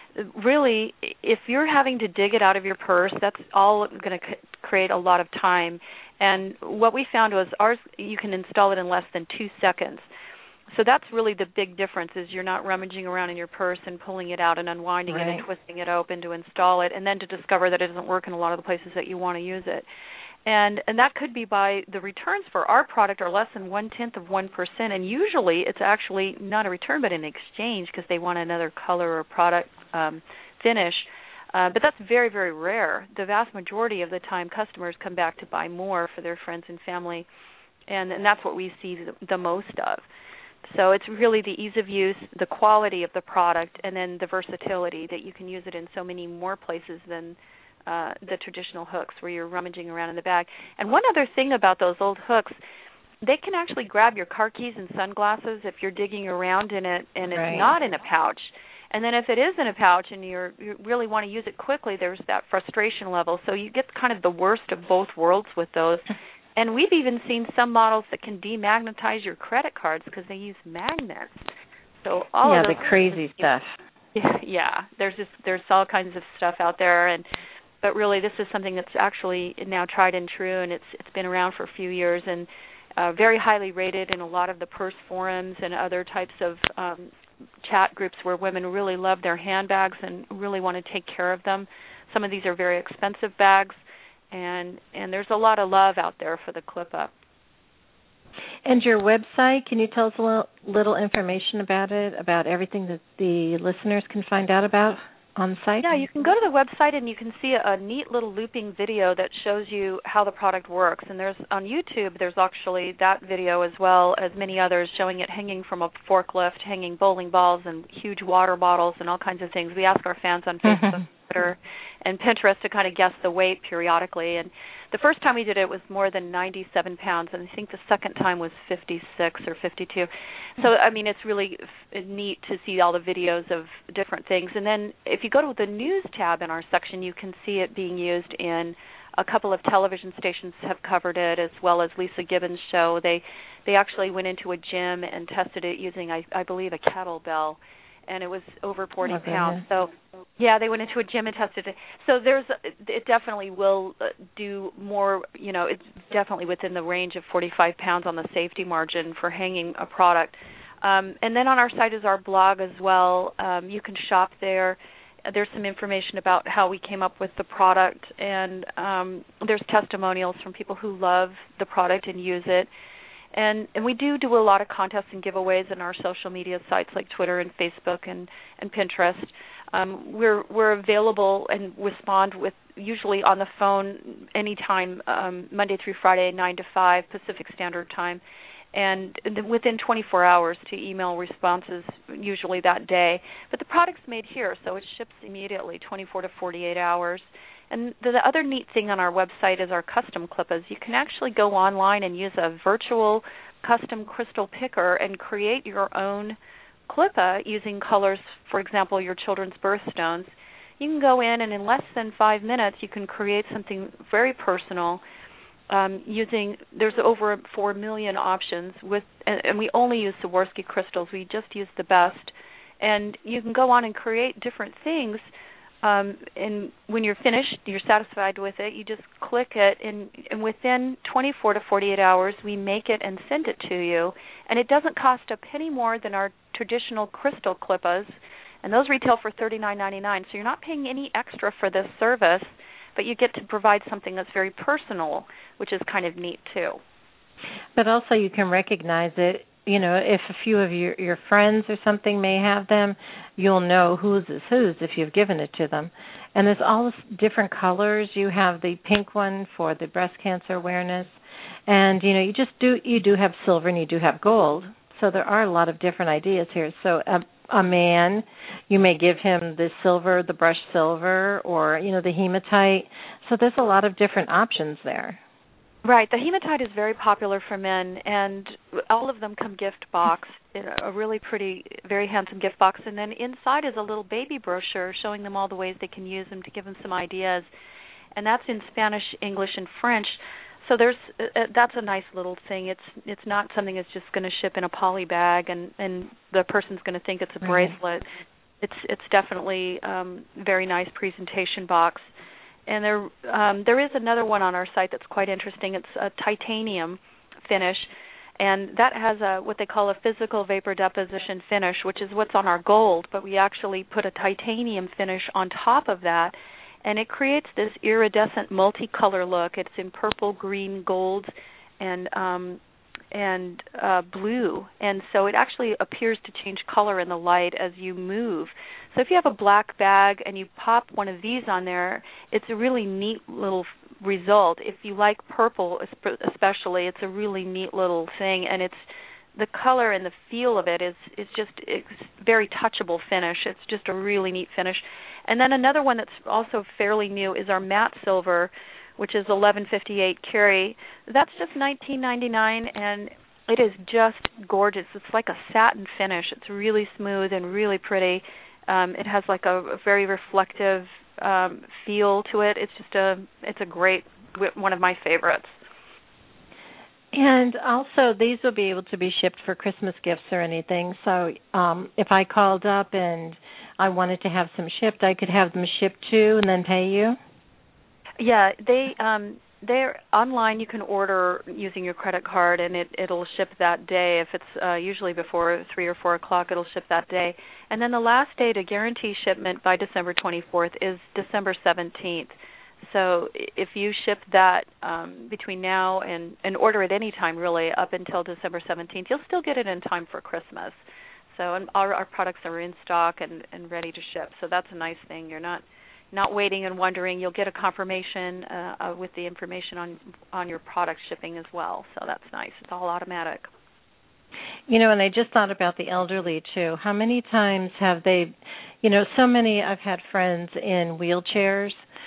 really if you're having to dig it out of your purse, that's all going to c- create a lot of time. And what we found was ours, you can install it in less than two seconds. So that's really the big difference is you're not rummaging around in your purse and pulling it out and unwinding right. it and twisting it open to install it and then to discover that it doesn't work in a lot of the places that you want to use it. And and that could be by the returns for our product are less than one-tenth of one percent, and usually it's actually not a return but an exchange because they want another color or product um, finish. Uh, but that's very, very rare. The vast majority of the time customers come back to buy more for their friends and family, and, and that's what we see the, the most of. So it's really the ease of use, the quality of the product, and then the versatility that you can use it in so many more places than uh, the traditional hooks where you're rummaging around in the bag. And one other thing about those old hooks, they can actually grab your car keys and sunglasses if you're digging around in it and it's right. not in a pouch. And then if it is in a pouch and you're, you really want to use it quickly, there's that frustration level. So you get kind of the worst of both worlds with those. And we've even seen some models that can demagnetize your credit cards because they use magnets. So all yeah, of those the crazy things, stuff. Yeah, yeah, there's just there's all kinds of stuff out there, and but really this is something that's actually now tried and true, and it's it's been around for a few years and uh, very highly rated in a lot of the purse forums and other types of um, chat groups where women really love their handbags and really want to take care of them. Some of these are very expensive bags. And and there's a lot of love out there for the clip-up. And your website, can you tell us a little, little information about it, about everything that the listeners can find out about on the site? Yeah, you can go to the website and you can see a, a neat little looping video that shows you how the product works. And there's on YouTube, there's actually that video as well as many others showing it hanging from a forklift, hanging bowling balls and huge water bottles and all kinds of things. We ask our fans on Facebook, Twitter, and Pinterest to kind of guess the weight periodically. And the first time we did it was more than ninety-seven pounds, and I think the second time was fifty-six or fifty-two. So, I mean, it's really f- neat to see all the videos of different things. And then if you go to the news tab in our section, you can see it being used in a couple of television stations have covered it, as well as Lisa Gibbons' show. They they actually went into a gym and tested it using, I, I believe, a kettlebell, and it was over forty okay. pounds. So, yeah, they went into a gym and tested it. So there's, it definitely will do more, you know, it's definitely within the range of forty-five pounds on the safety margin for hanging a product. Um, and then on our site is our blog as well. Um, you can shop there. There's some information about how we came up with the product, and um, there's testimonials from people who love the product and use it. And, and we do do a lot of contests and giveaways in our social media sites like Twitter and Facebook and, and Pinterest. Um, we're we're available and respond with usually on the phone anytime, um, Monday through Friday, nine to five Pacific Standard Time, and within twenty-four hours to email responses usually that day. But the product's made here, so it ships immediately, twenty-four to forty-eight hours. And the, the other neat thing on our website is our custom clippers. You can actually go online and use a virtual custom crystal picker and create your own clipper using colors, for example, your children's birthstones. You can go in and in less than five minutes you can create something very personal um, using, there's over four million options, with, and, and we only use Swarovski crystals. We just use the best. And you can go on and create different things Um, and when you're finished, you're satisfied with it, you just click it, and, and within twenty-four to forty-eight hours, we make it and send it to you. And it doesn't cost a penny more than our traditional crystal clippers, and those retail for thirty-nine ninety-nine. So you're not paying any extra for this service, but you get to provide something that's very personal, which is kind of neat too. But also you can recognize it. You know, if a few of your, your friends or something may have them, you'll know whose is whose if you've given it to them. And there's all this different colors. You have the pink one for the breast cancer awareness. And, you know, you just do, you do have silver and you do have gold. So there are a lot of different ideas here. So a, a man, you may give him the silver, the brushed silver, or, you know, the hematite. So there's a lot of different options there. Right. The hematite is very popular for men, and all of them come gift box, a really pretty, very handsome gift box. And then inside is a little baby brochure showing them all the ways they can use them to give them some ideas. And that's in Spanish, English, and French. So there's uh, that's a nice little thing. It's it's not something that's just going to ship in a poly bag, and, and the person's going to think it's a bracelet. Right. It's it's definitely um, very nice presentation box. And there um, there is another one on our site that's quite interesting. It's a titanium finish, and that has a what they call a physical vapor deposition finish, which is what's on our gold, but we actually put a titanium finish on top of that, and it creates this iridescent multicolor look. It's in purple, green, gold, and um, and uh, blue, and so it actually appears to change color in the light as you move. So if you have a black bag and you pop one of these on there, it's a really neat little result. If you like purple especially, it's a really neat little thing, and it's the color and the feel of it is is just it's very touchable finish. It's just a really neat finish. And then another one that's also fairly new is our matte silver, which is eleven fifty-eight curie. That's just nineteen ninety-nine, and it is just gorgeous. It's like a satin finish. It's really smooth and really pretty. Um, it has like a, a very reflective um, feel to it. It's just a it's a great one of my favorites. And also, these will be able to be shipped for Christmas gifts or anything. So um, if I called up and I wanted to have some shipped, I could have them shipped too and then pay you? Yeah, they um, they're online. You can order using your credit card, and it it'll ship that day. If it's uh, usually before three or four o'clock, it'll ship that day. And then the last day to guarantee shipment by December twenty-fourth is December seventeenth. So if you ship that um, between now and, and order at any time, really, up until December seventeenth, you'll still get it in time for Christmas. So and our, our products are in stock and, and ready to ship. So that's a nice thing. You're not not waiting and wondering. You'll get a confirmation uh, uh, with the information on on your product shipping as well. So that's nice. It's all automatic. You know, and I just thought about the elderly, too. How many times have they, you know, so many, I've had friends in wheelchairs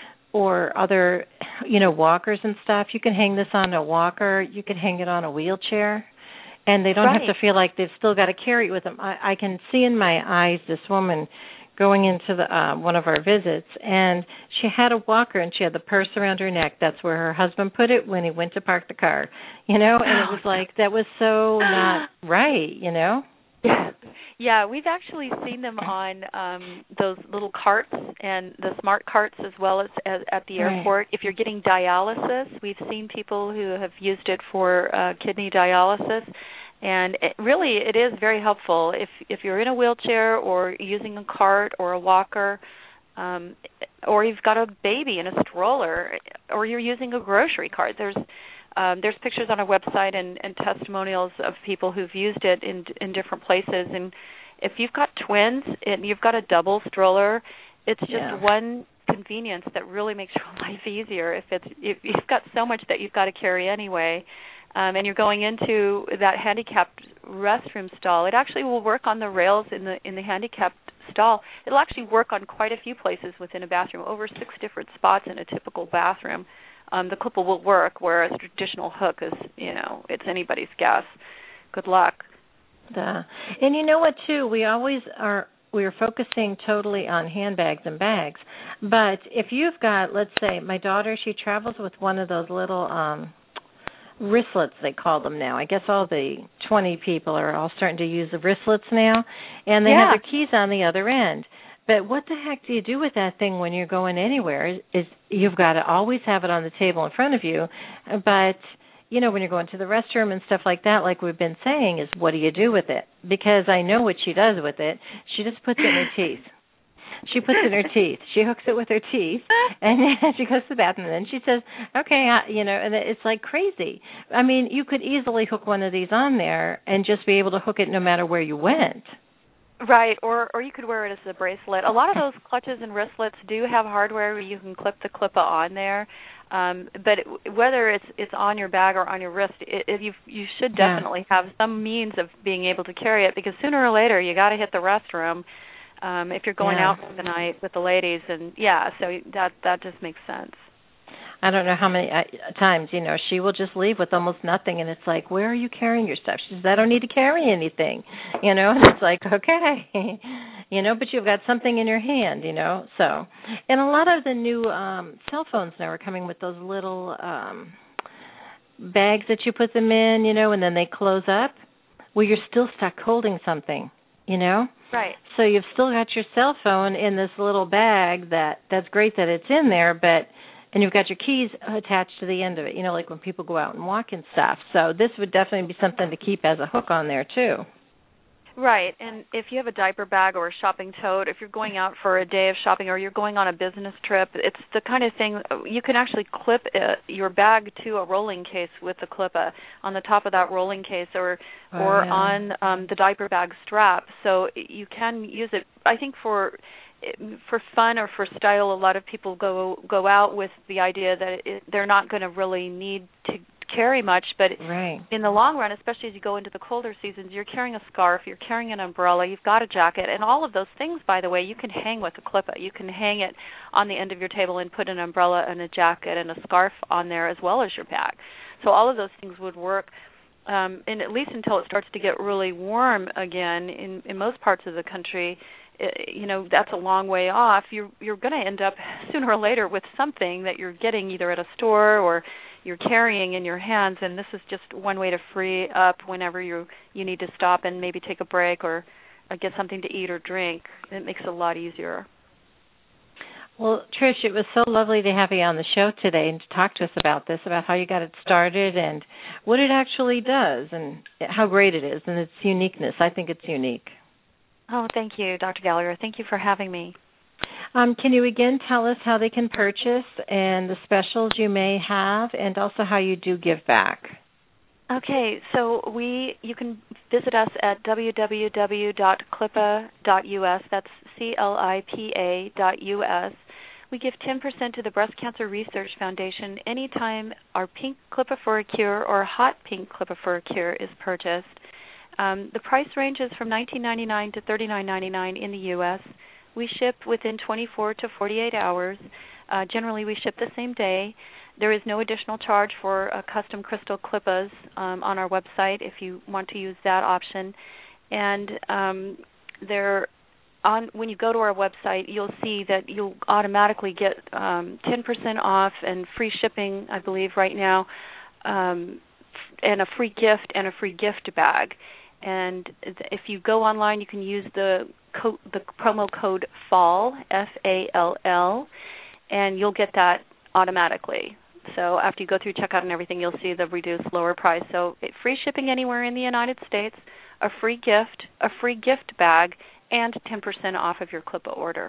or other, you know, walkers and stuff. You can hang this on a walker. You can hang it on a wheelchair. And they don't right. have to feel like they've still got to carry it with them. I, I can see in my eyes this woman going into the uh, one of our visits, and she had a walker, and she had the purse around her neck. That's where her husband put it when he went to park the car, you know, and it was like, that was so not right, you know? Yeah, yeah, we've actually seen them on um, those little carts and the smart carts as well as, as at the airport. Right. If you're getting dialysis, we've seen people who have used it for uh, kidney dialysis. And it, really, it is very helpful. If if you're in a wheelchair or using a cart or a walker, um, or you've got a baby in a stroller, or you're using a grocery cart, there's um, there's pictures on our website and, and testimonials of people who've used it in in different places. And if you've got twins and you've got a double stroller, it's just yeah. one convenience that really makes your life easier. If it's if you've got so much that you've got to carry anyway. Um, and you're going into that handicapped restroom stall, it actually will work on the rails in the in the handicapped stall. It'll actually work on quite a few places within a bathroom, over six different spots in a typical bathroom. Um, the clipper will work, whereas a traditional hook is, you know, it's anybody's guess. Good luck. Duh. And you know what, too? We always are. We're focusing totally on handbags and bags. But if you've got, let's say, my daughter, she travels with one of those little um, wristlets, they call them now. I guess all the twenty people are all starting to use the wristlets now, and they yeah. have their keys on the other end. But what the heck do you do with that thing when you're going anywhere? Is, is you've got to always have it on the table in front of you. But, you know, when you're going to the restroom and stuff like that, like we've been saying, is what do you do with it? Because I know what she does with it. She just puts it in her teeth. She puts it in her teeth. She hooks it with her teeth, and then she goes to the bathroom, and then she says, okay, I, you know, and it's like crazy. I mean, you could easily hook one of these on there and just be able to hook it no matter where you went. Right, or or you could wear it as a bracelet. A lot of those clutches and wristlets do have hardware where you can clip the clipa on there. Um, but it, whether it's it's on your bag or on your wrist, it, it, you you should definitely yeah. have some means of being able to carry it, because sooner or later you got to hit the restroom um, if you're going yeah. out for the night with the ladies, and yeah, so that that just makes sense. I don't know how many uh, times, you know, she will just leave with almost nothing, and it's like, where are you carrying your stuff? She says, I don't need to carry anything, you know, and it's like, okay, you know, but you've got something in your hand, you know, so. And a lot of the new um, cell phones now are coming with those little um, bags that you put them in, you know, and then they close up. Well, you're still stuck holding something, you know. Right. So you've still got your cell phone in this little bag that, that's great that it's in there, but and you've got your keys attached to the end of it, you know, like when people go out and walk and stuff. So this would definitely be something to keep as a hook on there, too. Right, and if you have a diaper bag or a shopping tote, if you're going out for a day of shopping or you're going on a business trip, it's the kind of thing, you can actually clip it, your bag to a rolling case with the clip-a on the top of that rolling case, or oh, or yeah. on um, the diaper bag strap. So you can use it, I think, for... for fun or for style. A lot of people go go out with the idea that it, they're not going to really need to carry much, but right. in the long run, especially as you go into the colder seasons, you're carrying a scarf, you're carrying an umbrella, you've got a jacket, and all of those things, by the way, you can hang with a clip. You can hang it on the end of your table and put an umbrella and a jacket and a scarf on there as well as your bag. So all of those things would work. Um, and at least until it starts to get really warm again in, in most parts of the country, you know, that's a long way off. You're you're going to end up sooner or later with something that you're getting either at a store or you're carrying in your hands, and this is just one way to free up whenever you you need to stop and maybe take a break or uh, get something to eat or drink. It makes it a lot easier. Well, Trish, it was so lovely to have you on the show today and to talk to us about this, about how you got it started and what it actually does and how great it is and its uniqueness. I think it's unique. Oh, thank you, Doctor Gallagher. Thank you for having me. Um, can you again tell us how they can purchase and the specials you may have, and also how you do give back? Okay, so we you can visit us at w w w dot clipa dot u s. That's C L I P A dot U S. We give ten percent to the Breast Cancer Research Foundation anytime our pink Clipa for a Cure or hot pink Clipa for a Cure is purchased. Um, the price ranges from nineteen ninety-nine to thirty-nine ninety-nine in the U S. We ship within twenty-four to forty-eight hours. Uh, generally, we ship the same day. There is no additional charge for uh, custom crystal clipas um, on our website if you want to use that option. And um, there, on when you go to our website, you'll see that you'll automatically get um, ten percent off and free shipping, I believe, right now, um, and a free gift and a free gift bag. And if you go online, you can use the co- the promo code FALL, F A L L, and you'll get that automatically. So after you go through checkout and everything, you'll see the reduced lower price. So free shipping anywhere in the United States, a free gift, a free gift bag, and ten percent off of your Clipa order.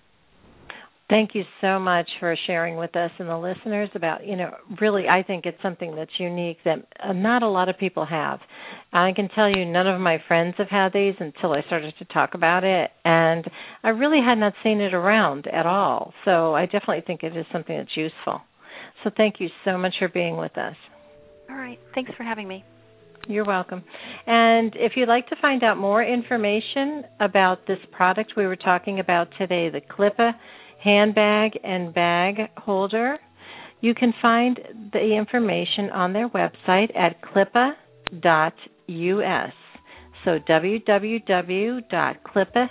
Thank you so much for sharing with us and the listeners about, you know, really I think it's something that's unique that not a lot of people have. I can tell you none of my friends have had these until I started to talk about it, and I really had not seen it around at all. So I definitely think it is something that's useful. So thank you so much for being with us. All right. Thanks for having me. You're welcome. And if you'd like to find out more information about this product we were talking about today, the Clipa handbag and bag holder, you can find the information on their website at clipa dot U S. So w w w dot clipa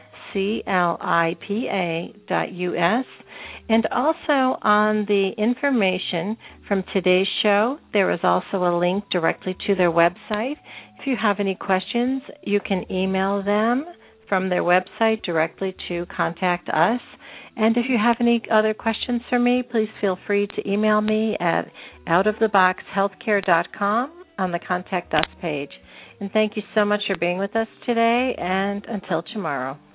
dot U S. And also on the information from today's show, there is also a link directly to their website. If you have any questions, you can email them from their website directly to contact us. And if you have any other questions for me, please feel free to email me at out of the box healthcare dot com on the Contact Us page. And thank you so much for being with us today, and until tomorrow.